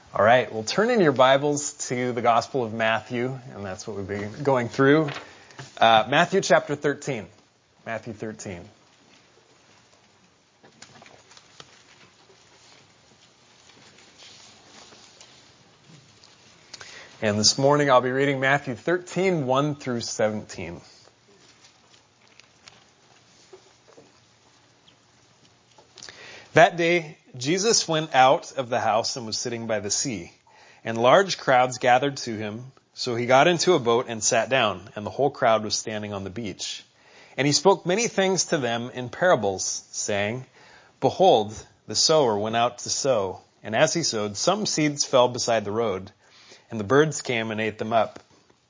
All right, well, turn in your Bibles to the Gospel of Matthew, and that's what we've been going through. Matthew chapter 13. Matthew 13. And this morning I'll be reading Matthew 13, 1 through 17. That day, Jesus went out of the house and was sitting by the sea, and large crowds gathered to him. So he got into a boat and sat down, and the whole crowd was standing on the beach. And he spoke many things to them in parables, saying, Behold, the sower went out to sow, and as he sowed, some seeds fell beside the road, and the birds came and ate them up.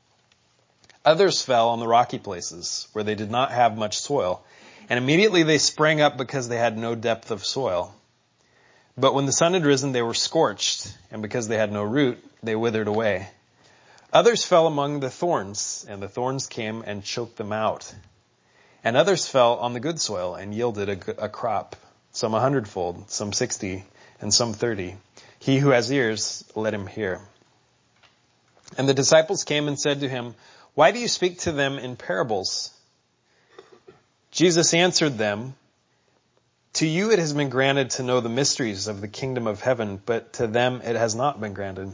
Others fell on the rocky places, where they did not have much soil, and immediately they sprang up because they had no depth of soil. But when the sun had risen, they were scorched, and because they had no root, they withered away. Others fell among the thorns, and the thorns came and choked them out. And others fell on the good soil and yielded a crop, some 100-fold, some 60, and some 30. He who has ears, let him hear. And the disciples came and said to him, Why do you speak to them in parables? Jesus answered them, To you it has been granted to know the mysteries of the kingdom of heaven, but to them it has not been granted.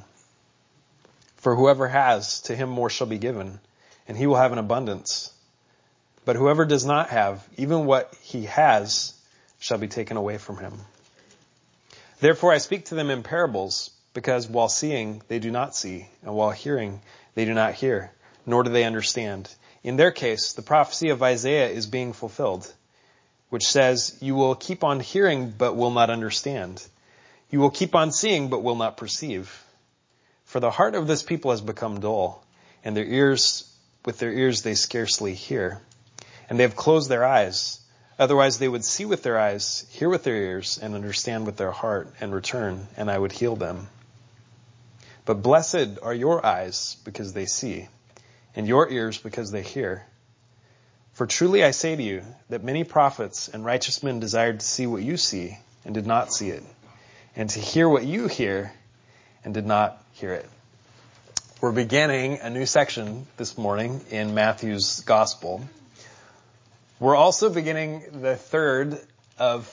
For whoever has, to him more shall be given, and he will have an abundance. But whoever does not have, even what he has, shall be taken away from him. Therefore I speak to them in parables, because while seeing they do not see, and while hearing they do not hear, nor do they understand. In their case, the prophecy of Isaiah is being fulfilled, which says, You will keep on hearing, but will not understand. You will keep on seeing, but will not perceive. For the heart of this people has become dull, and with their ears they scarcely hear. And they have closed their eyes. Otherwise they would see with their eyes, hear with their ears, and understand with their heart, and return, and I would heal them. But blessed are your eyes, because they see, and your ears, because they hear. For truly I say to you that many prophets and righteous men desired to see what you see and did not see it, and to hear what you hear and did not hear it. We're beginning a new section this morning in Matthew's Gospel. We're also beginning the third of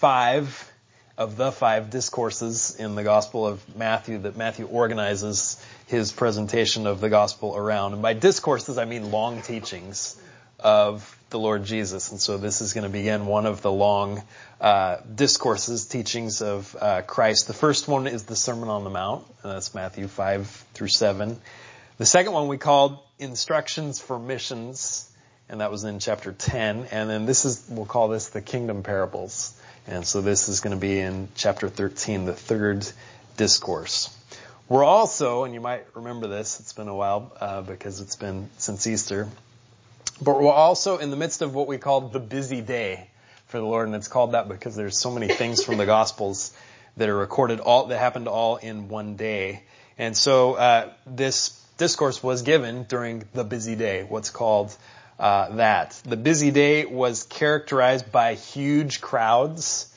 the five discourses in the Gospel of Matthew that Matthew organizes his presentation of the Gospel around. And by discourses, I mean long teachings of the Lord Jesus. And so this is going to begin one of the long discourses, teachings of Christ. The first one is the Sermon on the Mount, and that's Matthew 5 through 7. The second one we called Instructions for Missions, and that was in chapter 10. And then we'll call this the Kingdom Parables. And so this is going to be in chapter 13, the third discourse. We're also, and you might remember this, it's been a while because it's been since Easter, but we're also in the midst of what we call the busy day for the Lord, and it's called that because there's so many things from the Gospels that are recorded, that happened all in one day. And so this discourse was given during the busy day, what's called that. The busy day was characterized by huge crowds.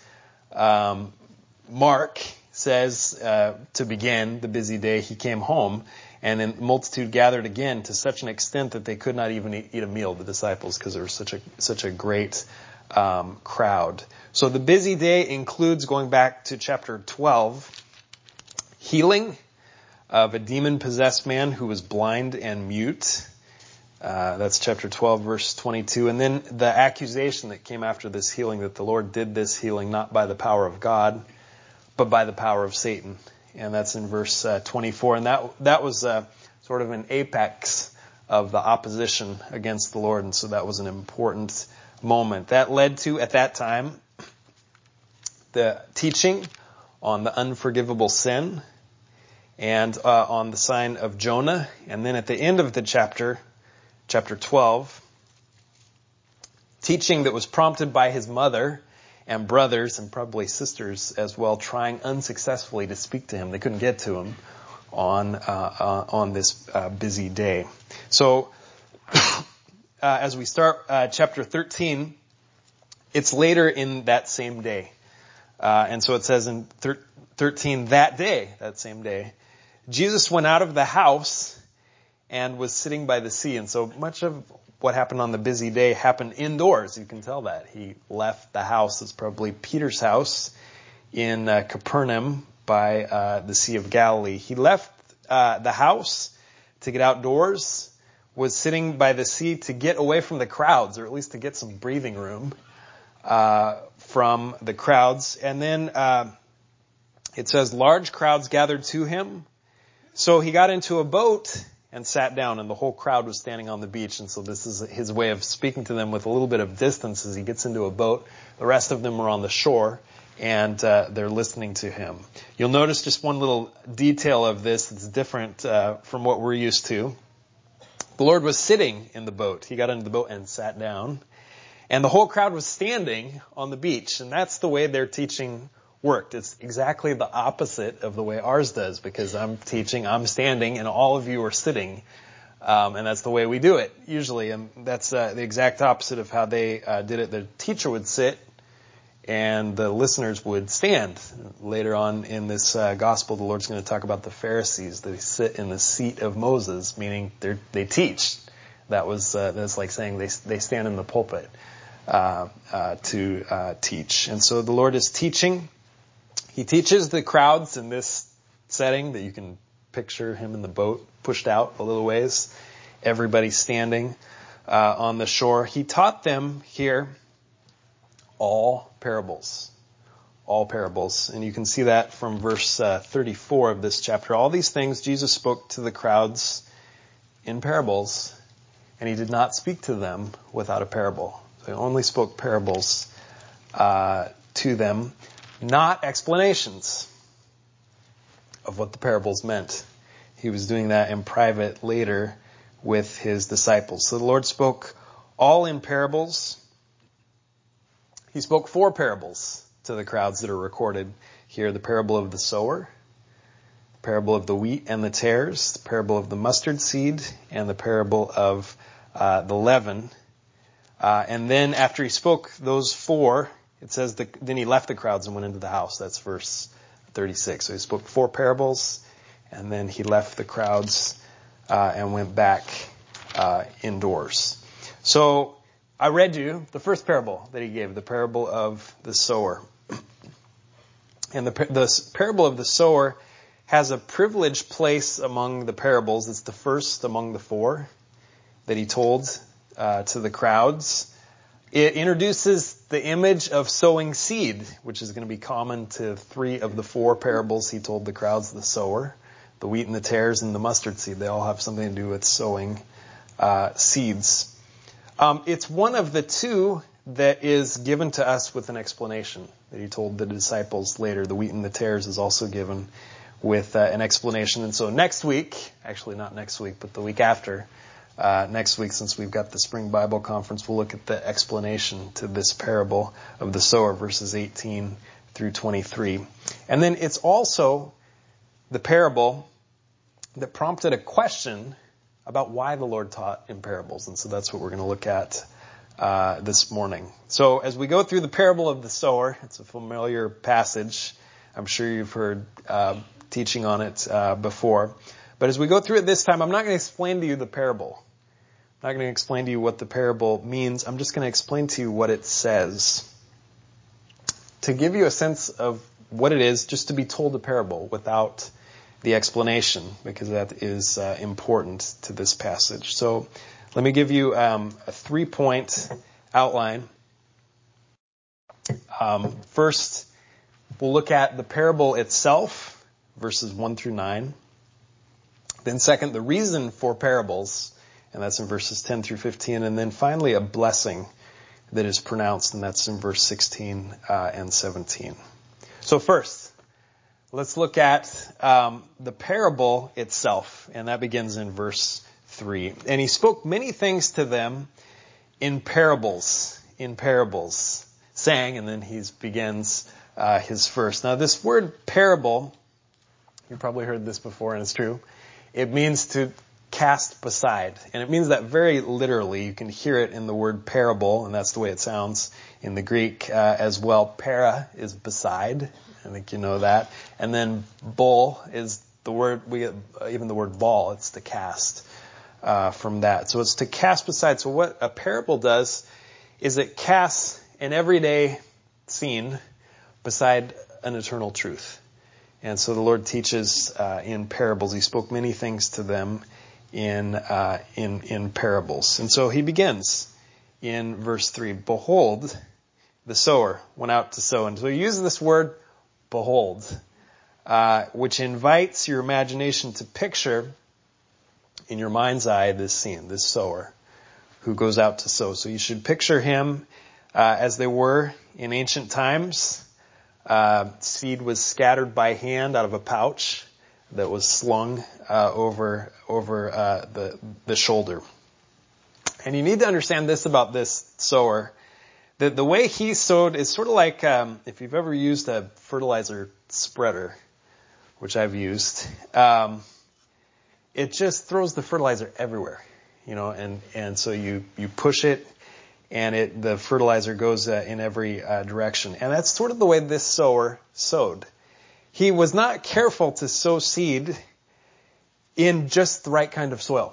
Mark says to begin the busy day, he came home, and then the multitude gathered again to such an extent that they could not even eat a meal, the disciples, because there was such a great crowd. So the busy day includes, going back to chapter 12, healing of a demon-possessed man who was blind and mute. That's chapter 12, verse 22. And then the accusation that came after this healing, that the Lord did this healing not by the power of God, but by the power of Satan. And that's in verse 24. And that was sort of an apex of the opposition against the Lord. And so that was an important moment. That led to, at that time, the teaching on the unforgivable sin and on the sign of Jonah. And then at the end of the chapter 12, teaching that was prompted by his mother and brothers and probably sisters as well, trying unsuccessfully to speak to him. They couldn't get to him on this busy day. So as we start chapter 13, it's later in that same day. And so it says in 13, that day, that same day, Jesus went out of the house and was sitting by the sea. And so much of what happened on the busy day happened indoors. You can tell that. He left the house. It's probably Peter's house in Capernaum by the Sea of Galilee. He left the house to get outdoors, was sitting by the sea to get away from the crowds, or at least to get some breathing room from the crowds. And then it says large crowds gathered to him. So he got into a boat and sat down, and the whole crowd was standing on the beach. And so this is his way of speaking to them with a little bit of distance as he gets into a boat. The rest of them are on the shore, and they're listening to him. You'll notice just one little detail of this that's different from what we're used to. The Lord was sitting in the boat. He got into the boat and sat down. And the whole crowd was standing on the beach. And that's the way their teaching worked. It's exactly the opposite of the way ours does, because I'm teaching, I'm standing, and all of you are sitting. And that's the way we do it, usually. And that's the exact opposite of how they did it. The teacher would sit, and the listeners would stand. Later on in this gospel, the Lord's going to talk about the Pharisees. They sit in the seat of Moses, meaning they teach. That's like saying they stand in the pulpit to teach. And so the Lord is teaching. He teaches the crowds in this setting that you can picture him in the boat, pushed out a little ways. Everybody standing on the shore. He taught them here all parables. All parables. And you can see that from verse 34 of this chapter. All these things Jesus spoke to the crowds in parables, and he did not speak to them without a parable. So he only spoke parables to them, not explanations of what the parables meant. He was doing that in private later with his disciples. So the Lord spoke all in parables. He spoke 4 parables to the crowds that are recorded here. The parable of the sower, the parable of the wheat and the tares, the parable of the mustard seed, and the parable of the leaven. And then after he spoke those 4, it says then he left the crowds and went into the house. That's verse 36. So he spoke 4 parables, and then he left the crowds and went back indoors. So I read you the first parable that he gave, the parable of the sower. And the parable of the sower has a privileged place among the parables. It's the first among the 4 that he told to the crowds. It introduces the image of sowing seed, which is going to be common to 3 of the 4 parables he told the crowds: the sower, the wheat and the tares, and the mustard seed. They all have something to do with sowing seeds. It's one of the 2 that is given to us with an explanation that he told the disciples later. The wheat and the tares is also given with an explanation. And so next week, actually not next week, but the week after, next week, since we've got the Spring Bible Conference, we'll look at the explanation to this parable of the sower, verses 18 through 23. And then it's also the parable that prompted a question about why the Lord taught in parables. And so that's what we're going to look at this morning. So as we go through the parable of the sower, it's a familiar passage. I'm sure you've heard teaching on it before. But as we go through it this time, I'm not going to explain to you the parable. I'm not going to explain to you what the parable means. I'm just going to explain to you what it says, to give you a sense of what it is just to be told a parable without the explanation, because that is important to this passage. So let me give you a 3-point outline. First, we'll look at the parable itself, verses 1 through 9. Then second, the reason for parables, and that's in verses 10 through 15. And then finally, a blessing that is pronounced, and that's in verse 16 and 17. So first, let's look at the parable itself, and that begins in verse 3. And he spoke many things to them in parables, saying, and then he begins his first. Now this word parable, you've probably heard this before, and it's true. It means to cast beside, and it means that very literally. You can hear it in the word parable, and that's the way it sounds in the Greek as well. Para is beside. I think you know that. And then bol is the word, we get even the word vol, it's to cast from that. So it's to cast beside. So what a parable does is it casts an everyday scene beside an eternal truth. And so the Lord teaches in parables. He spoke many things to them in parables. And so he begins in verse 3. Behold, the sower went out to sow. And so he uses this word, behold, which invites your imagination to picture in your mind's eye this scene, this sower who goes out to sow. So you should picture him as they were in ancient times. Seed was scattered by hand out of a pouch that was slung over the shoulder. And you need to understand this about this sower, that the way he sowed is sort of like if you've ever used a fertilizer spreader, which I've used, it just throws the fertilizer everywhere, and so you push it, and the fertilizer goes in every direction. And that's sort of the way this sower sowed. He was not careful to sow seed in just the right kind of soil.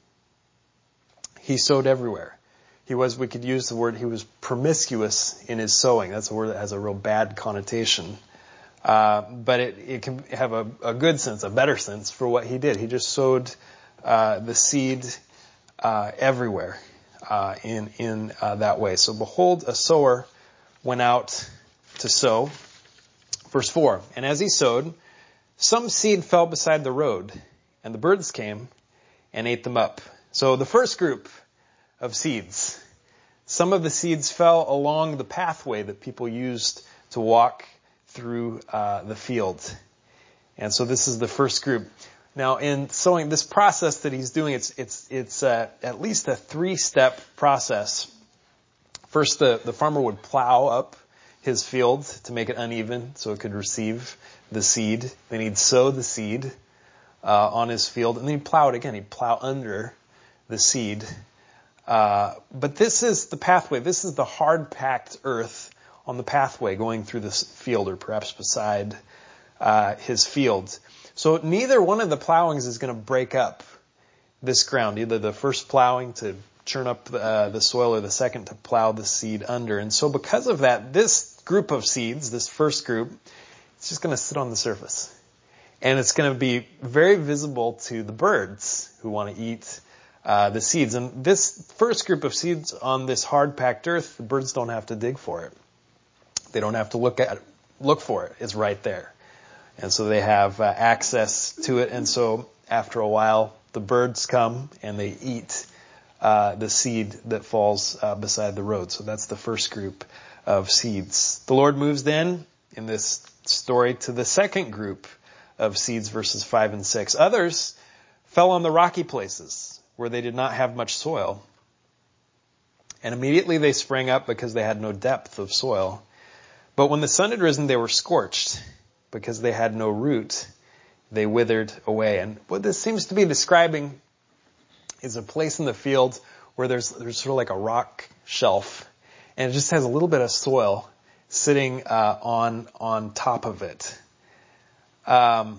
He sowed everywhere. We could use the word, he was promiscuous in his sowing. That's a word that has a real bad connotation. But it can have a good sense, a better sense for what he did. He just sowed the seed everywhere in that way. So behold, a sower went out to sow. Verse 4, and as he sowed, some seed fell beside the road, and the birds came and ate them up. So the first group of seeds, some of the seeds fell along the pathway that people used to walk through the field. And so this is the first group. Now in sowing, this process that he's doing, it's at least a 3-step process. First, the farmer would plow up his field to make it uneven so it could receive the seed. Then he'd sow the seed on his field, and then he'd plow it again. He'd plow under the seed. But this is the pathway. This is the hard-packed earth on the pathway going through this field, or perhaps beside his field. So neither one of the plowings is going to break up this ground, either the first plowing to churn up the soil or the second to plow the seed under. And so because of that, this group of seeds, this first group, it's just going to sit on the surface. And it's going to be very visible to the birds who want to eat the seeds. And this first group of seeds on this hard-packed earth, the birds don't have to dig for it. They don't have to look for it. It's right there. And so they have access to it. And so after a while, the birds come and they eat the seed that falls beside the road. So that's the first group of seeds. The Lord moves then in this story to the second group of seeds, verses 5 and 6. Others fell on the rocky places where they did not have much soil. And immediately they sprang up because they had no depth of soil. But when the sun had risen, they were scorched. Because they had no root, they withered away. And what this seems to be describing is a place in the field where there's sort of like a rock shelf, and it just has a little bit of soil sitting on top of it. And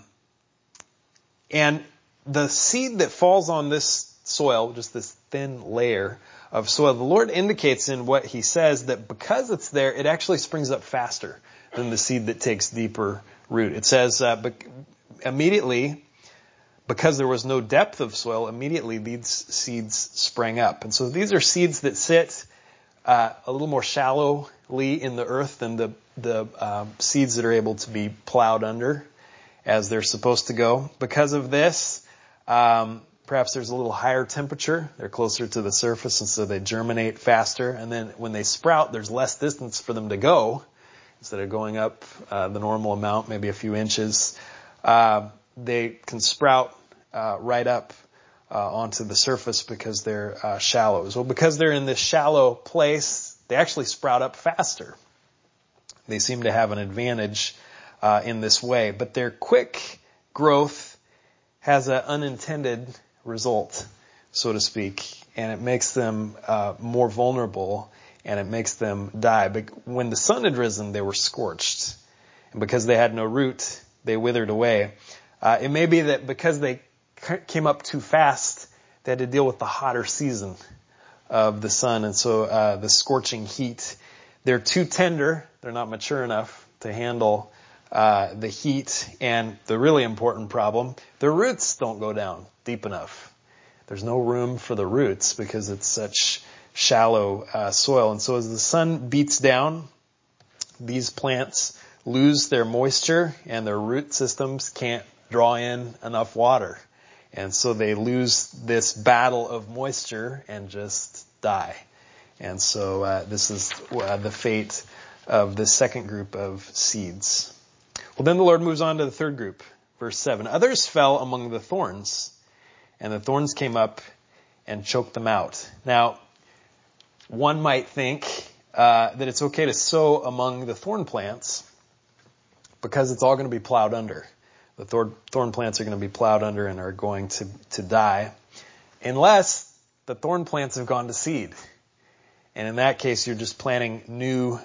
the seed that falls on this soil, just this thin layer of soil, the Lord indicates in what he says that because it's there, it actually springs up faster than the seed that takes deeper root. It says immediately, because there was no depth of soil, immediately these seeds sprang up. And so these are seeds that sit a little more shallowly in the earth than the seeds that are able to be plowed under as they're supposed to go. Because of this, perhaps there's a little higher temperature. They're closer to the surface, and so they germinate faster. And then when they sprout, there's less distance for them to go. Instead of going up the normal amount, maybe a few inches, they can sprout right up onto the surface because they're shallow. So because they're in this shallow place, they actually sprout up faster. They seem to have an advantage in this way. But their quick growth has an unintended result, so to speak, and it makes them more vulnerable, and it makes them die. But when the sun had risen, they were scorched. And because they had no root, they withered away. It may be that because they came up too fast, they had to deal with the hotter season of the sun, and so the scorching heat. They're too tender. They're not mature enough to handle the heat. And the really important problem, their roots don't go down deep enough. There's no room for the roots because it's such shallow soil. And so as the sun beats down, these plants lose their moisture and their root systems can't draw in enough water. And so they lose this battle of moisture and just die. And so this is the fate of the second group of seeds. Well, then the Lord moves on to the third group. Verse 7. Others fell among the thorns, and the thorns came up and choked them out. Now, one might think that it's okay to sow among the thorn plants because it's all going to be plowed under. The thorn plants are going to be plowed under and are going to die unless the thorn plants have gone to seed. And in that case, you're just planting new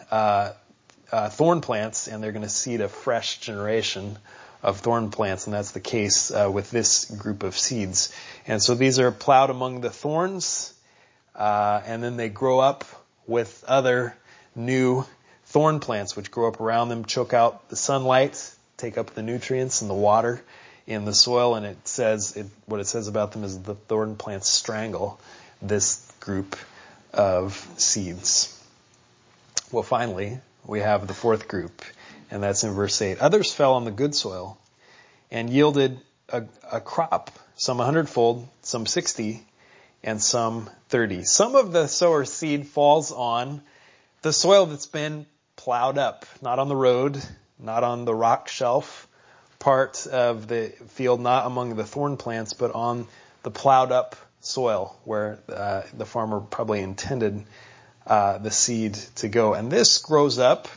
thorn plants, and they're going to seed a fresh generation of thorn plants. And that's the case with this group of seeds. And so these are plowed among the thorns, and then they grow up with other new thorn plants, which grow up around them, choke out the sunlight, take up the nutrients and the water in the soil. And what it says about them is the thorn plants strangle this group of seeds. Well, finally, we have the fourth group, and that's in verse 8. Others fell on the good soil and yielded a crop, some 100-fold, some 60, and some 30. Some of the sower's seed falls on the soil that's been plowed up, not on the road, not on the rock shelf part of the field, not among the thorn plants, but on the plowed up soil where the farmer probably intended the seed to go. And this grows up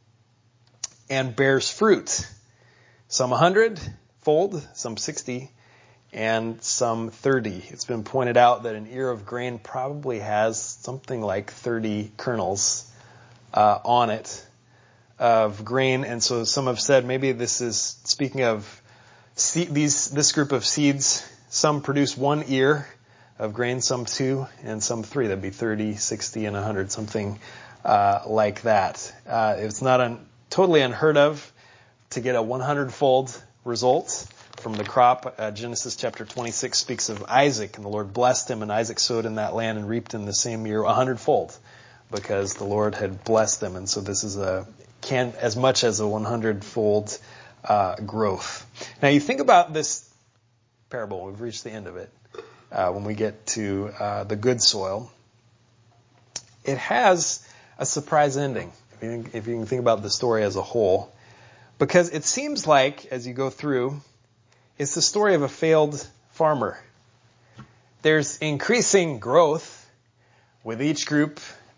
and bears fruit. Some 100-fold, some 60, and some 30. It's been pointed out that an ear of grain probably has something like 30 kernels on it of grain. And so some have said maybe this is speaking of this group of seeds. Some produce 1 ear of grain, some 2, and some 3. That'd be 30, 60, and 100, something like that. It's not totally unheard of to get a 100-fold result from the crop. Genesis chapter 26 speaks of Isaac, and the Lord blessed him, and Isaac sowed in that land and reaped in the same year 100-fold because the Lord had blessed them. And so this is as much as a 100-fold growth. Now you think about this parable. We've reached the end of it. When we get to the good soil, it has a surprise ending, if you can think about the story as a whole. Because it seems like, as you go through, it's the story of a failed farmer. There's increasing growth with each group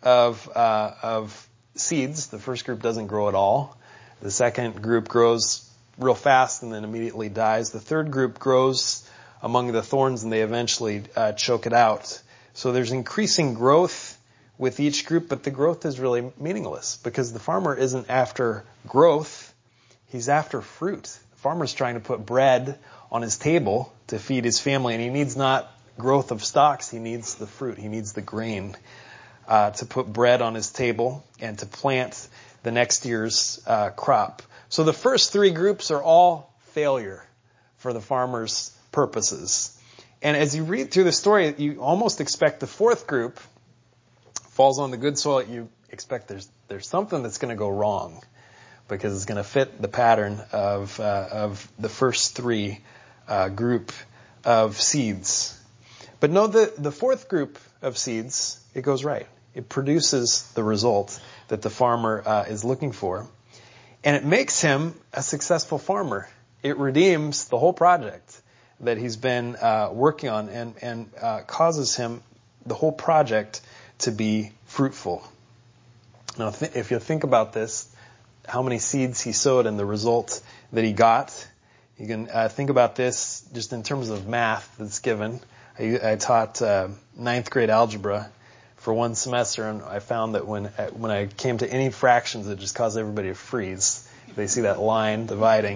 of seeds. The first group doesn't grow at all. The second group grows real fast and then immediately dies. The third group grows among the thorns and they eventually choke it out. So there's increasing growth with each group, but the growth is really meaningless because the farmer isn't after growth. He's after fruit. The farmer's trying to put bread on his table to feed his family, and he needs not growth of stalks. He needs the fruit. He needs the grain to put bread on his table and to plant the next year's crop. So the first 3 groups are all failure for the farmer's purposes. And as you read through the story, you almost expect the fourth group falls on the good soil. You expect there's something that's going to go wrong because it's going to fit the pattern of the first 3 group of seeds. But no, the fourth group of seeds, it goes right. It produces the result that the farmer is looking for. And it makes him a successful farmer. It redeems the whole project that he's been working on and causes him, the whole project, to be fruitful. Now, if you think about this, how many seeds he sowed and the result that he got, you can think about this just in terms of math that's given. I taught 9th grade algebra for one semester, and I found that when I came to any fractions, it just caused everybody to freeze. They see that line dividing.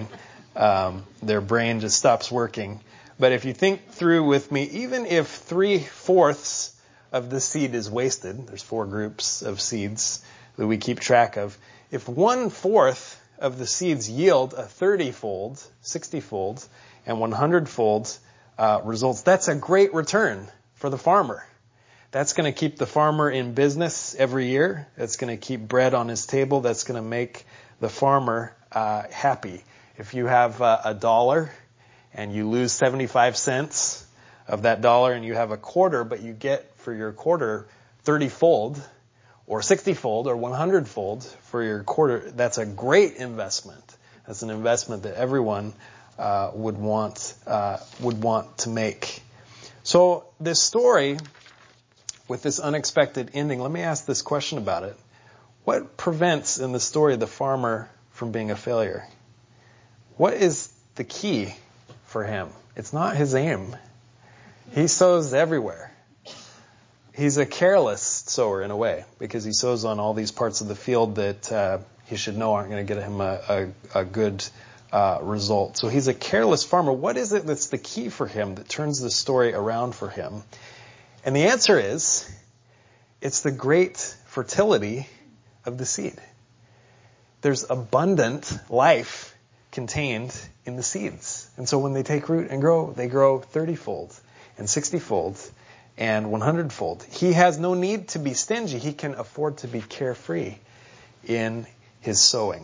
their brain just stops working. But if you think through with me, even if 3/4 of the seed is wasted, there's 4 groups of seeds that we keep track of. If 1/4 of the seeds yield a 30-fold, 60-fold, and 100-fold results, that's a great return for the farmer. That's going to keep the farmer in business every year. That's going to keep bread on his table. That's going to make the farmer happy. If you have $1 and you lose 75 cents of that dollar and you have a quarter, but you get for your quarter 30-fold or 60-fold or 100-fold for your quarter, that's a great investment. That's an investment that everyone would want to make. So this story with this unexpected ending, let me ask this question about it. What prevents in the story the farmer from being a failure? What is the key for him? It's not his aim. He sows everywhere. He's a careless sower in a way, because he sows on all these parts of the field that he should know aren't going to get him a good result. So he's a careless farmer. What is it that's the key for him that turns the story around for him? And the answer is, it's the great fertility of the seed. There's abundant life contained in the seeds. And so when they take root and grow, they grow 30-fold and 60-fold and 100-fold. He has no need to be stingy. He can afford to be carefree in his sowing.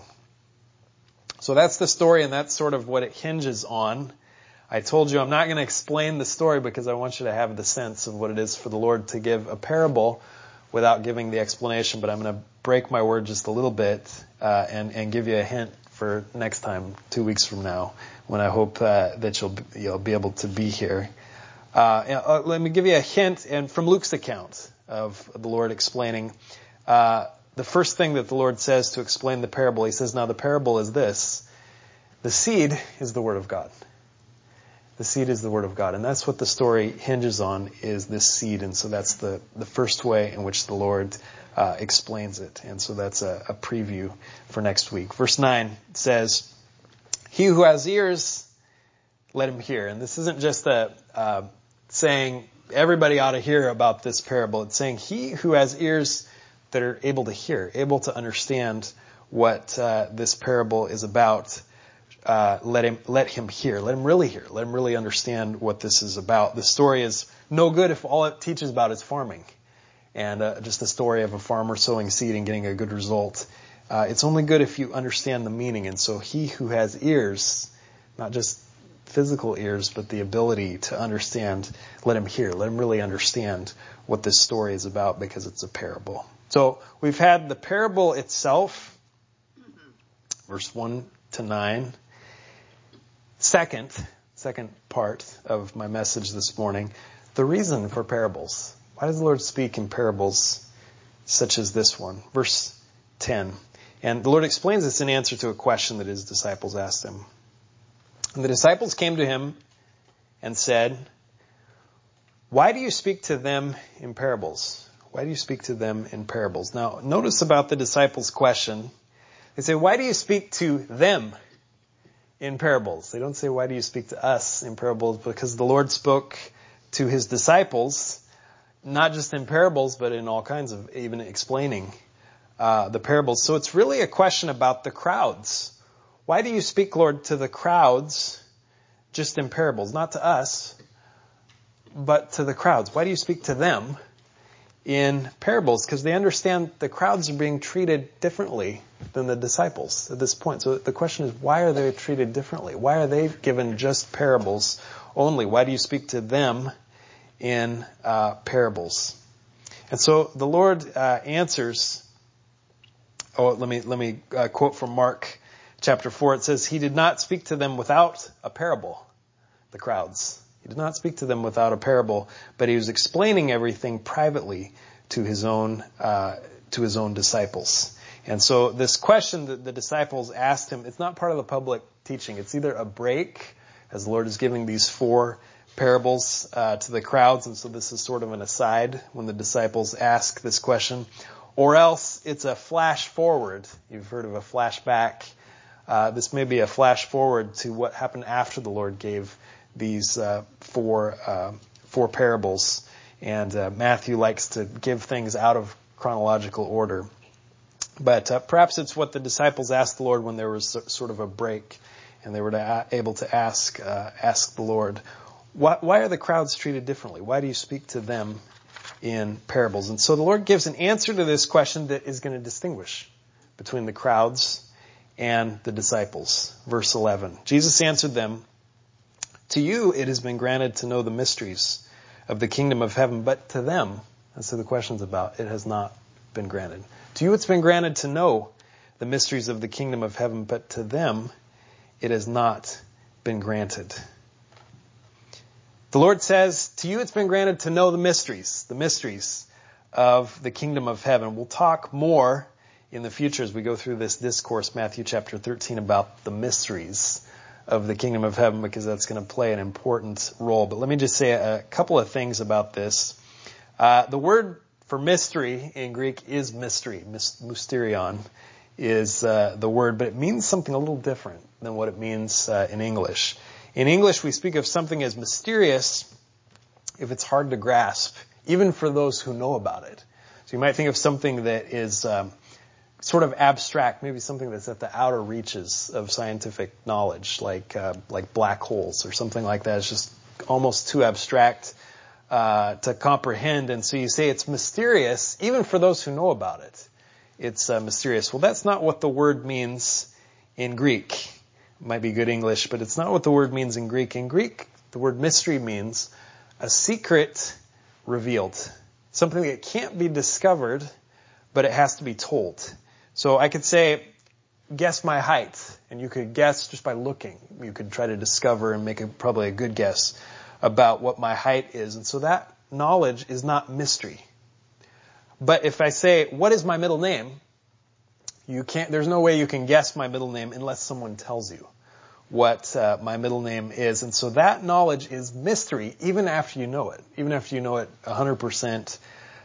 So that's the story, and that's sort of what it hinges on. I told you I'm not going to explain the story because I want you to have the sense of what it is for the Lord to give a parable without giving the explanation, but I'm going to break my word just a little bit and give you a hint for next time, 2 weeks from now, when I hope that you'll be able to be here. Let me give you a hint, and from Luke's account of the Lord explaining. The first thing that the Lord says to explain the parable, he says, now the parable is this: the seed is the word of God. The seed is the word of God. And that's what the story hinges on, is this seed. And so that's the first way in which the Lord explains it. And so that's a preview for next week. Verse 9 says, he who has ears, let him hear. And this isn't just saying everybody ought to hear about this parable. It's saying he who has ears that are able to hear, able to understand what this parable is about, let him hear. Let him really hear. Let him really understand what this is about. The story is no good if all it teaches about is farming and just the story of a farmer sowing seed and getting a good result. It's only good if you understand the meaning. And so he who has ears, not just physical ears, but the ability to understand, let him hear. Let him really understand what this story is about, because it's a parable. So we've had the parable itself, verse 1 to 9. Second part of my message this morning, the reason for parables. Why does the Lord speak in parables such as this one? Verse 10. And the Lord explains this in answer to a question that his disciples asked him. And the disciples came to him and said, why do you speak to them in parables? Why do you speak to them in parables? Now, notice about the disciples' question. They say, why do you speak to them in parables? They don't say, why do you speak to us in parables? Because the Lord spoke to his disciples, not just in parables, but in all kinds of, even explaining the parables. So it's really a question about the crowds. Why do you speak, Lord, to the crowds just in parables? Not to us, but to the crowds. Why do you speak to them in parables? Because they understand the crowds are being treated differently than the disciples at this point. So the question is, why are they treated differently? Why are they given just parables only? Why do you speak to them in parables? And so the Lord answers. Let me quote from Mark chapter 4. It says, he did not speak to them without a parable, the crowds. He did not speak to them without a parable, but he was explaining everything privately to his own disciples. And so this question that the disciples asked him, it's not part of the public teaching. It's either a break, as the Lord is giving these 4 parables to the crowds, and so this is sort of an aside when the disciples ask this question, or else it's a flash forward. You've heard of a flashback. This may be a flash forward to what happened after the Lord gave these four parables. And Matthew likes to give things out of chronological order. But perhaps it's what the disciples asked the Lord when there was sort of a break, and they were able to ask the Lord, why are the crowds treated differently? Why do you speak to them in parables? And so the Lord gives an answer to this question that is going to distinguish between the crowds and the disciples. Verse 11, Jesus answered them, "To you it has been granted to know the mysteries of the kingdom of heaven, but to them," that's what the question's about, "it has not been granted. To you it's been granted to know the mysteries of the kingdom of heaven, but to them it has not been granted." The Lord says, to you it's been granted to know the mysteries of the kingdom of heaven. We'll talk more in the future as we go through this discourse, Matthew chapter 13, about the mysteries of the kingdom of heaven, because that's going to play an important role. But let me just say a couple of things about this. The word for mystery in Greek is mystery. Mysterion is the word, but it means something a little different than what it means in English. In English, we speak of something as mysterious if it's hard to grasp, even for those who know about it. So you might think of something that is sort of abstract, maybe something that's at the outer reaches of scientific knowledge, like black holes or something like that. It's just almost too abstract to comprehend. And so you say it's mysterious, even for those who know about it. It's mysterious. Well, that's not what the word means in Greek. It might be good English, but it's not what the word means in Greek. In Greek, the word mystery means a secret revealed. Something that can't be discovered, but it has to be told. So I could say, guess my height, and you could guess just by looking. You could try to discover and make probably a good guess about what my height is. And so that knowledge is not mystery. But if I say, what is my middle name? There's no way you can guess my middle name unless someone tells you what my middle name is. And so that knowledge is mystery even after you know it, even after you know it 100%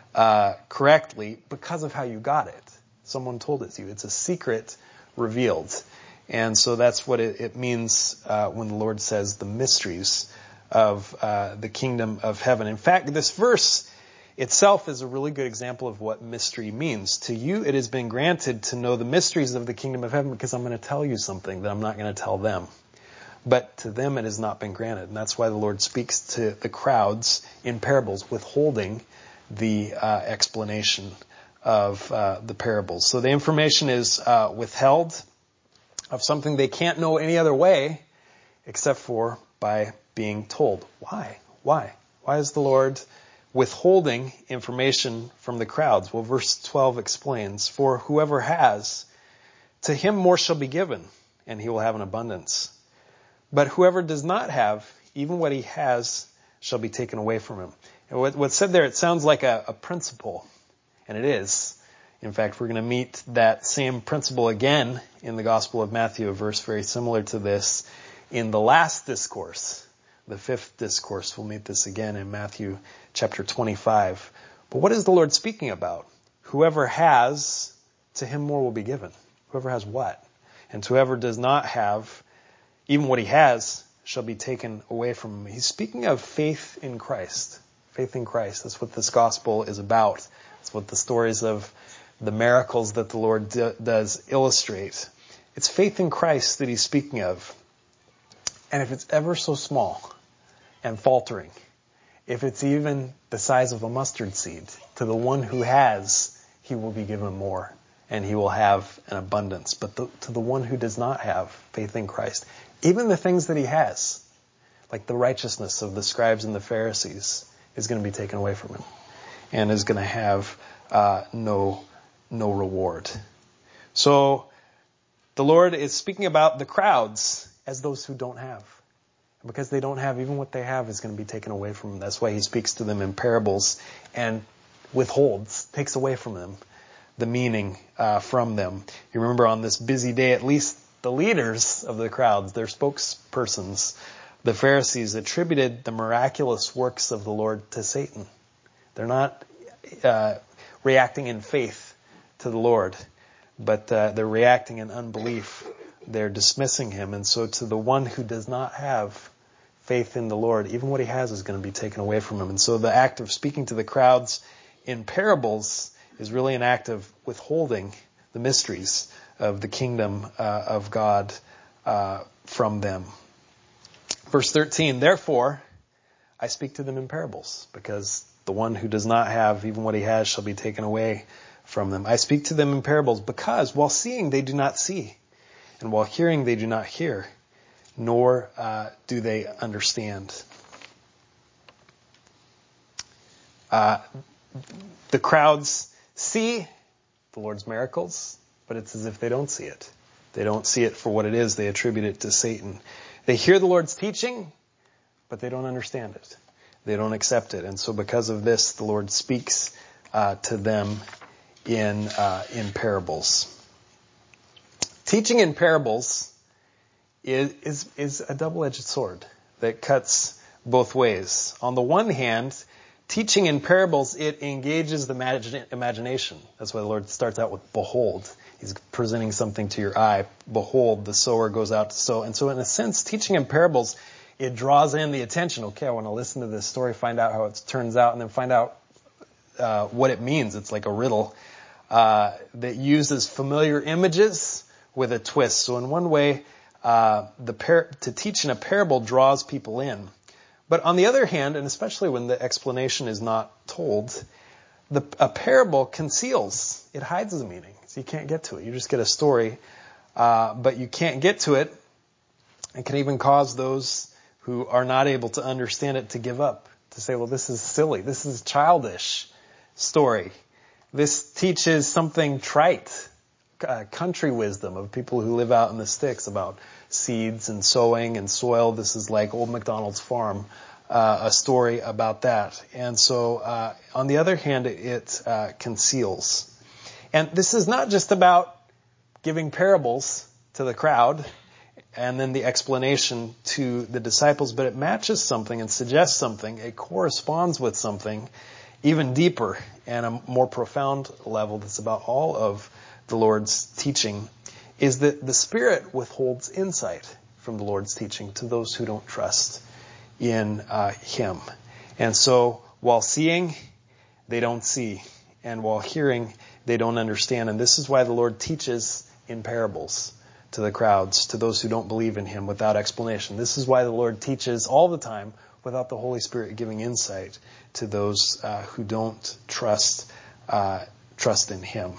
correctly because of how you got it. Someone told it to you. It's a secret revealed. And so that's what it means when the Lord says the mysteries of the kingdom of heaven. In fact, this verse itself is a really good example of what mystery means. To you it has been granted to know the mysteries of the kingdom of heaven because I'm going to tell you something that I'm not going to tell them. But to them it has not been granted. And that's why the Lord speaks to the crowds in parables, withholding the explanation of the parables. So the information is withheld of something they can't know any other way except for by being told. Why? Why is the Lord withholding information from the crowds? Well, verse 12 explains, "For whoever has, to him more shall be given, and he will have an abundance. But whoever does not have, even what he has shall be taken away from him." And what's said there, it sounds like a principle, and it is. In fact, we're going to meet that same principle again in the Gospel of Matthew, a verse very similar to this, in the last discourse, the fifth discourse. We'll meet this again in Matthew chapter 25. But what is the Lord speaking about? Whoever has, to him more will be given. Whoever has what? And whoever does not have, even what he has shall be taken away from him. He's speaking of faith in Christ. Faith in Christ. That's what this gospel is about. That's what the stories of the miracles that the Lord does illustrate. It's faith in Christ that he's speaking of. And if it's ever so small and faltering, if it's even the size of a mustard seed, to the one who has, he will be given more, and he will have an abundance. But to the one who does not have faith in Christ, even the things that he has, like the righteousness of the scribes and the Pharisees, is going to be taken away from him, and is going to have no reward. So the Lord is speaking about the crowds as those who don't have. And because they don't have, even what they have is going to be taken away from them. That's why he speaks to them in parables and withholds, takes away from them the meaning from them. You remember on this busy day, at least the leaders of the crowds, their spokespersons, the Pharisees, attributed the miraculous works of the Lord to Satan. They're not reacting in faith to the Lord, but they're reacting in unbelief they're dismissing him. And so to the one who does not have faith in the Lord, even what he has is going to be taken away from him. And so the act of speaking to the crowds in parables is really an act of withholding the mysteries of the kingdom of God from them. Verse 13, therefore, I speak to them in parables, because the one who does not have, even what he has, shall be taken away from them. I speak to them in parables because while seeing they do not see, and while hearing they do not hear, nor do they understand. The crowds see the Lord's miracles, but it's as if they don't see it. They don't see it for what it is. They attribute it to Satan. They hear the Lord's teaching, but they don't understand it. They don't accept it. And so because of this, the Lord speaks to them in parables. Teaching in parables is a double-edged sword that cuts both ways. On the one hand, teaching in parables, it engages the imagination. That's why the Lord starts out with behold. He's presenting something to your eye. Behold, the sower goes out to sow. And so in a sense, teaching in parables, it draws in the attention. Okay, I want to listen to this story, find out how it turns out, and then find out what it means. It's like a riddle that uses familiar images with a twist. So in one way, to teach in a parable draws people in. But on the other hand, and especially when the explanation is not told, a parable conceals. It hides the meaning. So you can't get to it. You just get a story, but you can't get to it. It can even cause those who are not able to understand it to give up, to say, well, this is silly. This is childish story. This teaches something trite, country wisdom of people who live out in the sticks about seeds and sowing and soil. This is like Old MacDonald's farm, a story about that. And so, on the other hand, it conceals. And this is not just about giving parables to the crowd and then the explanation to the disciples, but it matches something and suggests something. It corresponds with something even deeper and a more profound level that's about all of the Lord's teaching, is that the Spirit withholds insight from the Lord's teaching to those who don't trust in Him. And so, while seeing, they don't see. And while hearing, they don't understand. And this is why the Lord teaches in parables to the crowds, to those who don't believe in Him, without explanation. This is why the Lord teaches all the time without the Holy Spirit giving insight to those who don't trust in Him.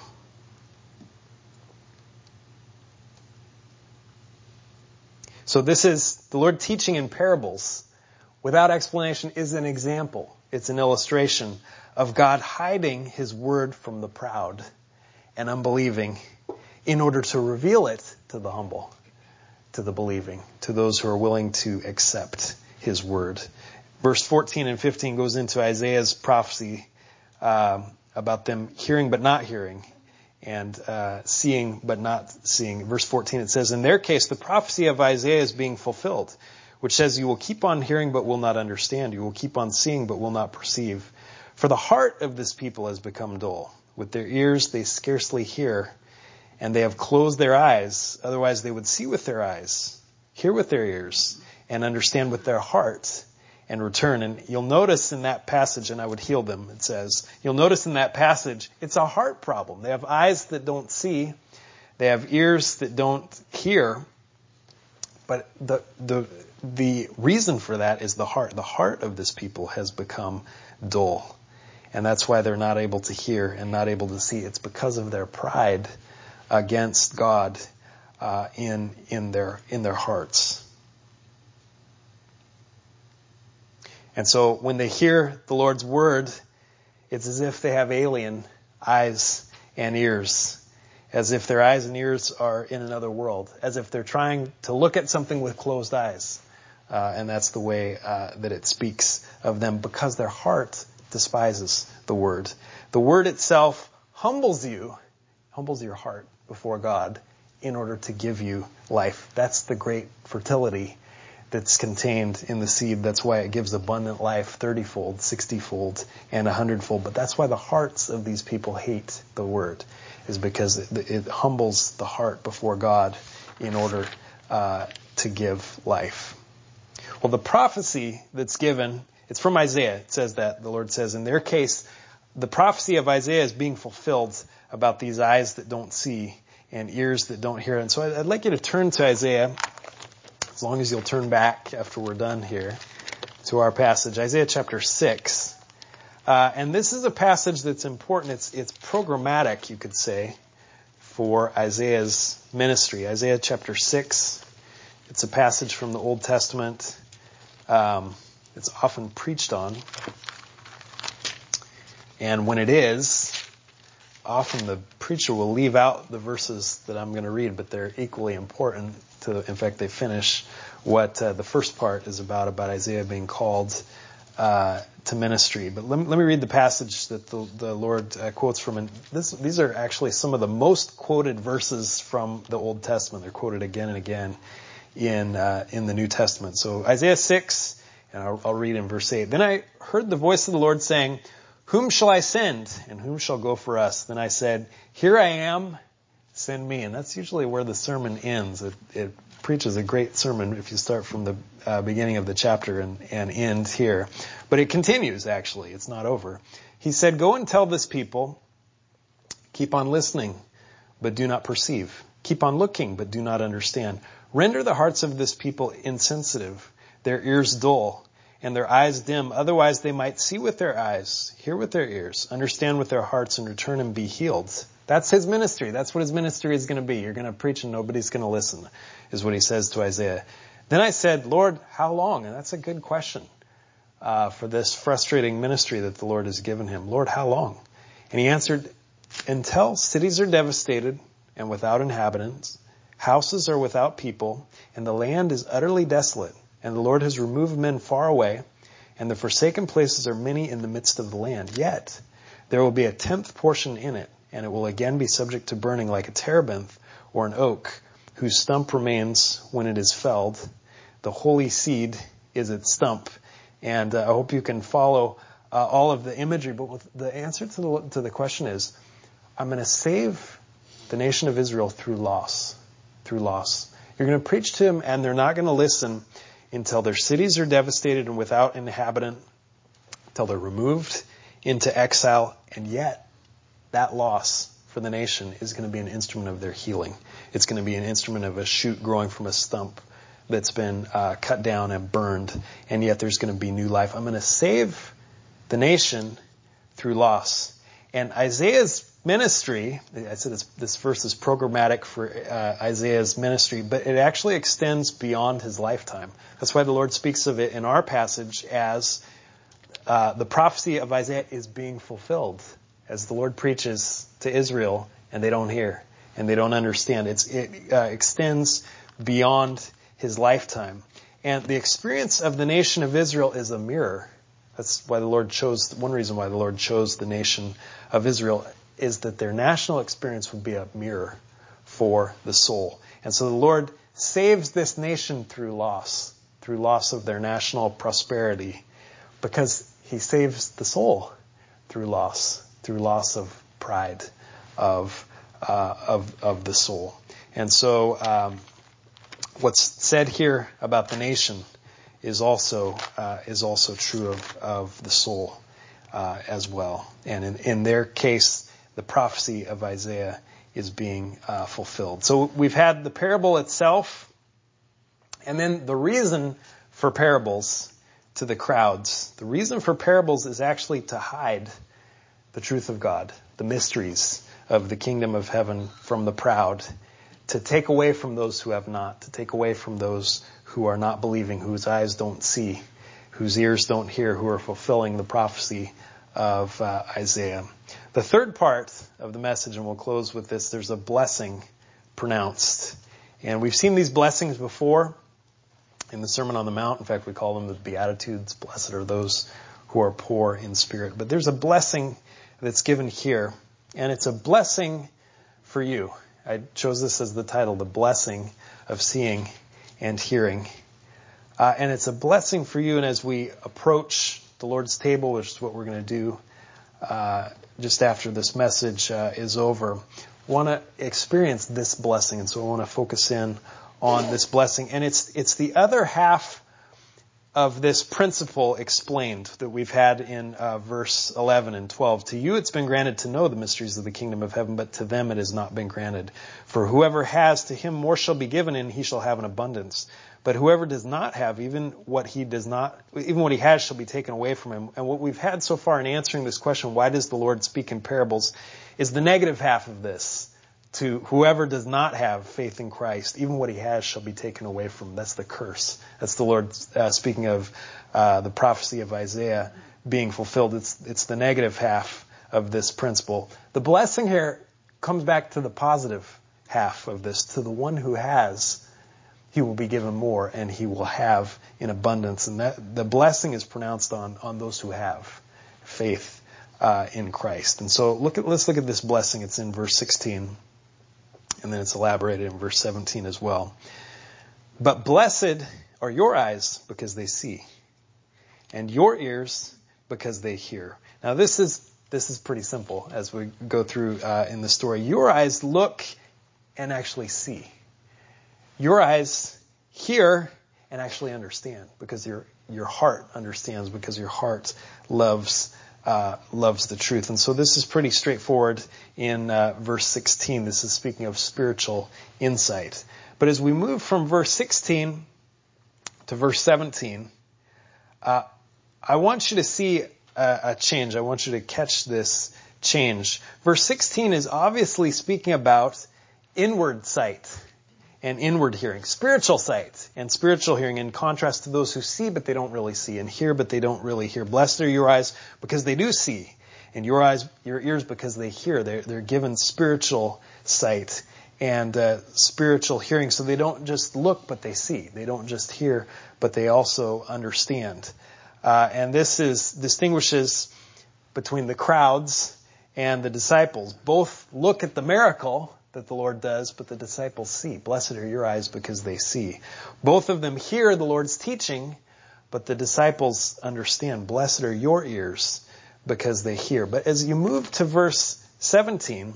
So this is the Lord teaching in parables without explanation is an example. It's an illustration of God hiding His word from the proud and unbelieving in order to reveal it to the humble, to the believing, to those who are willing to accept His word. Verse 14 and 15 goes into Isaiah's prophecy about them hearing but not hearing, and seeing but not seeing. Verse 14, it says, in their case, the prophecy of Isaiah is being fulfilled, which says, you will keep on hearing but will not understand. You will keep on seeing but will not perceive. For the heart of this people has become dull. With their ears they scarcely hear, and they have closed their eyes. Otherwise they would see with their eyes, hear with their ears, and understand with their heart, and return. And you'll notice in that passage, and I would heal them, it says, you'll notice in that passage, it's a heart problem. They have eyes that don't see. They have ears that don't hear. But the reason for that is the heart. The heart of this people has become dull. And that's why they're not able to hear and not able to see. It's because of their pride against God in their hearts. And so when they hear the Lord's word, it's as if they have alien eyes and ears, as if their eyes and ears are in another world, as if they're trying to look at something with closed eyes. And that's the way that it speaks of them, because their heart despises the word. The word itself humbles your heart before God in order to give you life. That's the great fertility that's contained in the seed. That's why it gives abundant life 30-fold, 60-fold, and 100-fold. But that's why the hearts of these people hate the word, is because it humbles the heart before God in order to give life. Well, the prophecy that's given, it's from Isaiah. It says that. The Lord says, in their case, the prophecy of Isaiah is being fulfilled about these eyes that don't see and ears that don't hear. And so I'd like you to turn to Isaiah, as long as you'll turn back after we're done here, to our passage, Isaiah chapter 6. And this is a passage that's important. It's programmatic, you could say, for Isaiah's ministry. Isaiah chapter 6. It's a passage from the Old Testament. It's often preached on. And when it is, often the preacher will leave out the verses that I'm going to read, but they're equally important. In fact, they finish what the first part is about Isaiah being called to ministry. But let me read the passage that the Lord quotes from. And these are actually some of the most quoted verses from the Old Testament. They're quoted again and again in the New Testament. So Isaiah 6, and I'll read in verse 8. Then I heard the voice of the Lord saying, "Whom shall I send, and whom shall go for us?" Then I said, "Here I am, send me." And that's usually where the sermon ends. It preaches a great sermon if you start from the beginning of the chapter and end here. But it continues, actually. It's not over. He said, "Go and tell this people, keep on listening, but do not perceive. Keep on looking, but do not understand. Render the hearts of this people insensitive, their ears dull, and their eyes dim. Otherwise they might see with their eyes, hear with their ears, understand with their hearts, and return and be healed." That's his ministry. That's what his ministry is going to be. You're going to preach and nobody's going to listen, is what he says to Isaiah. Then I said, "Lord, how long?" And that's a good question for this frustrating ministry that the Lord has given him. "Lord, how long?" And he answered, "Until cities are devastated and without inhabitants, houses are without people, and the land is utterly desolate. And the Lord has removed men far away, and the forsaken places are many in the midst of the land. Yet there will be a 10th portion in it, and it will again be subject to burning like a terebinth or an oak, whose stump remains when it is felled. The holy seed is its stump." And I hope you can follow all of the imagery. But the answer to the question is, I'm going to save the nation of Israel through loss. Through loss. You're going to preach to them, and they're not going to listen until their cities are devastated and without inhabitant, until they're removed into exile. And yet, that loss for the nation is going to be an instrument of their healing. It's going to be an instrument of a shoot growing from a stump that's been cut down and burned. And yet there's going to be new life. I'm going to save the nation through loss. And Isaiah's ministry, I said this verse is programmatic for Isaiah's ministry, but it actually extends beyond his lifetime. That's why the Lord speaks of it in our passage as the prophecy of Isaiah is being fulfilled as the Lord preaches to Israel and they don't hear and they don't understand. It extends beyond his lifetime. And the experience of the nation of Israel is a mirror. That's why one reason why the Lord chose the nation of Israel is that their national experience would be a mirror for the soul. And so the Lord saves this nation through loss of their national prosperity, because he saves the soul through loss of pride of the soul. And so what's said here about the nation is also true of the soul as well. And in their case, the prophecy of Isaiah is being fulfilled. So we've had the parable itself, and then the reason for parables to the crowds. The reason for parables is actually to hide the truth of God, the mysteries of the kingdom of heaven from the proud, to take away from those who have not, to take away from those who are not believing, whose eyes don't see, whose ears don't hear, who are fulfilling the prophecy of Isaiah. The third part of the message, and we'll close with this, there's a blessing pronounced. And we've seen these blessings before in the Sermon on the Mount. In fact, we call them the Beatitudes. Blessed are those who are poor in spirit. But there's a blessing that's given here, and it's a blessing for you. I chose this as the title, The Blessing of Seeing and Hearing. And it's a blessing for you, and as we approach the Lord's table, which is what we're going to do just after this message is over, want to experience this blessing. And so I want to focus in on this blessing. And it's the other half of this principle explained that we've had in verse 11 and 12. To you it's been granted to know the mysteries of the kingdom of heaven, but to them it has not been granted. For whoever has, to him more shall be given, and he shall have an abundance. But whoever does not have, even what he has shall be taken away from him. And what we've had so far in answering this question, why does the Lord speak in parables, is the negative half of this. To whoever does not have faith in Christ, even what he has shall be taken away from him. That's the curse. That's the Lord speaking of the prophecy of Isaiah being fulfilled. It's the negative half of this principle. The blessing here comes back to the positive half of this. To the one who has, he will be given more, and he will have in abundance. And that the blessing is pronounced on those who have faith in Christ. And so let's look at this blessing. It's in verse 16. And then it's elaborated in verse 17 as well. But blessed are your eyes because they see, and your ears because they hear. Now this is pretty simple as we go through in the story. Your eyes look and actually see. Your eyes hear and actually understand because your heart understands, because your heart loves the truth. And so this is pretty straightforward in verse 16. This is speaking of spiritual insight. But as we move from verse 16 to verse 17, I want you to see a change. I want you to catch this change. Verse 16 is obviously speaking about inward sight and inward hearing, spiritual sight and spiritual hearing, in contrast to those who see but they don't really see, and hear but they don't really hear. Blessed are your eyes because they do see, and your ears because they hear. They're given spiritual sight and spiritual hearing, so they don't just look but they see. They don't just hear but they also understand. And this distinguishes between the crowds and the disciples. Both look at the miracle that the Lord does, but the disciples see. Blessed are your eyes because they see. Both of them hear the Lord's teaching, but the disciples understand. Blessed are your ears because they hear. But as you move to verse 17,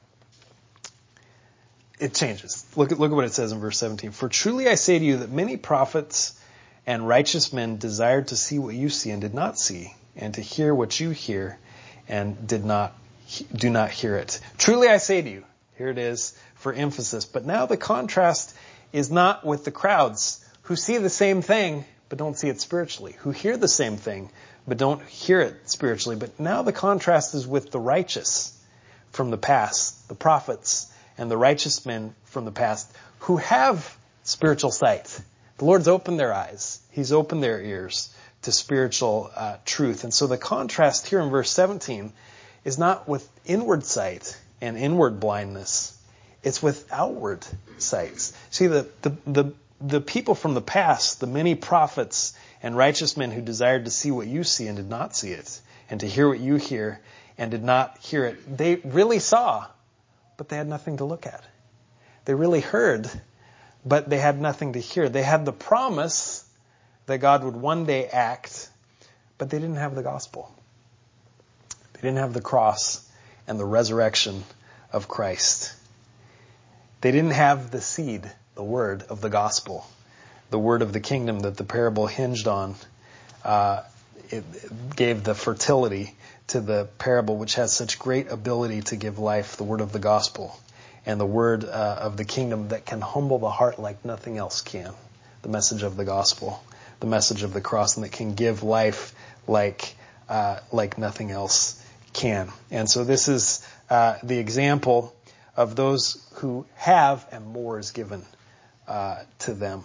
it changes. Look at what it says in verse 17. For truly I say to you that many prophets and righteous men desired to see what you see and did not see, and to hear what you hear and do not hear it. Truly I say to you. Here it is for emphasis. But now the contrast is not with the crowds who see the same thing but don't see it spiritually, who hear the same thing but don't hear it spiritually. But now the contrast is with the righteous from the past, the prophets and the righteous men from the past who have spiritual sight. The Lord's opened their eyes. He's opened their ears to spiritual truth. And so the contrast here in verse 17 is not with inward sight and inward blindness. It's with outward sights. See, the people from the past, the many prophets and righteous men who desired to see what you see and did not see it, and to hear what you hear and did not hear it, they really saw, but they had nothing to look at. They really heard, but they had nothing to hear. They had the promise that God would one day act, but they didn't have the gospel. They didn't have the cross and the resurrection of Christ. They didn't have the seed, the word of the gospel, the word of the kingdom that the parable hinged on. It gave the fertility to the parable, which has such great ability to give life, the word of the gospel, and the word of the kingdom that can humble the heart like nothing else can. The message of the gospel, the message of the cross, and that can give life like nothing else can. And so this is the example of those who have, and more is given to them.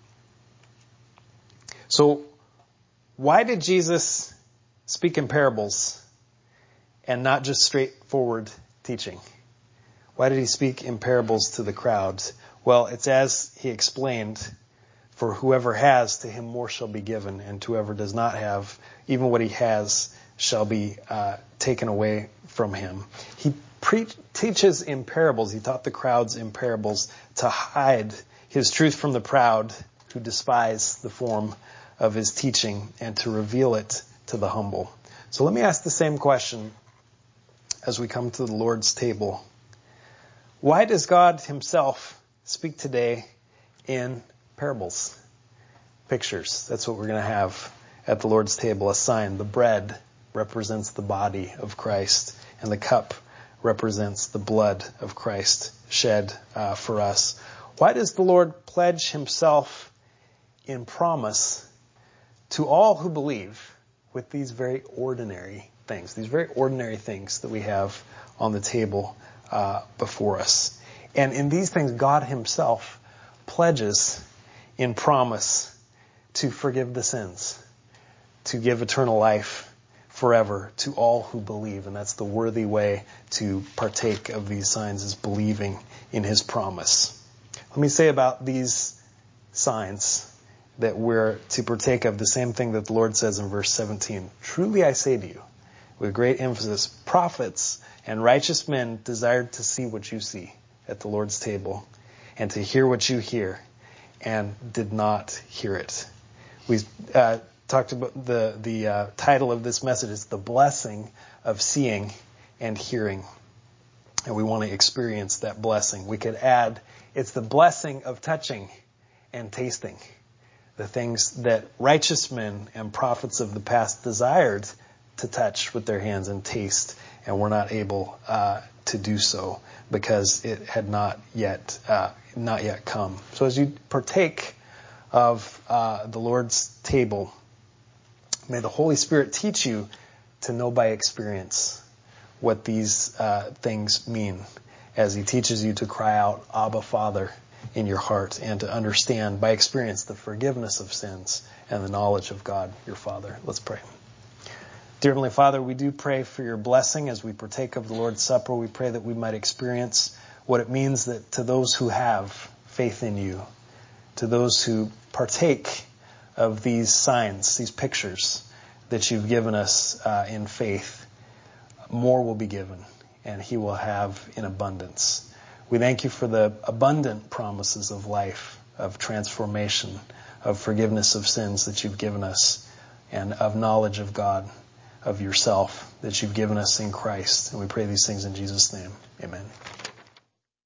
So why did Jesus speak in parables and not just straightforward teaching? Why did he speak in parables to the crowds? Well, it's as he explained, for whoever has, to him more shall be given, and to whoever does not have, even what he has shall be taken away from him. He teaches in parables. He taught the crowds in parables to hide his truth from the proud who despise the form of his teaching, and to reveal it to the humble. So let me ask the same question as we come to the Lord's table. Why does God himself speak today in parables, pictures? That's what we're going to have at the Lord's table, a sign. The bread represents the body of Christ, and the cup represents the blood of Christ shed for us. Why does the Lord pledge himself in promise to all who believe with these very ordinary things that we have on the table before us? And in these things, God himself pledges in promise to forgive the sins, to give eternal life forever to all who believe. And that's the worthy way to partake of these signs, is believing in his promise. Let me say about these signs that we're to partake of the same thing that the Lord says in verse 17. Truly I say to you, with great emphasis, prophets and righteous men desired to see what you see at the Lord's table, and to hear what you hear, and did not hear it. We talked about the title of this message is The Blessing of Seeing and Hearing. And we want to experience that blessing. We could add, it's the blessing of touching and tasting. The things that righteous men and prophets of the past desired to touch with their hands and taste, and were not able to do so because it had not yet come. So as you partake of the Lord's table, may the Holy Spirit teach you to know by experience what these things mean, as he teaches you to cry out, Abba, Father, in your heart, and to understand by experience the forgiveness of sins and the knowledge of God, your Father. Let's pray. Dear Heavenly Father, we do pray for your blessing as we partake of the Lord's Supper. We pray that we might experience what it means that to those who have faith in you, to those who partake of these signs, these pictures that you've given us in faith, more will be given, and he will have in abundance. We thank you for the abundant promises of life, of transformation, of forgiveness of sins that you've given us, and of knowledge of God, of yourself, that you've given us in Christ. And we pray these things in Jesus' name. Amen.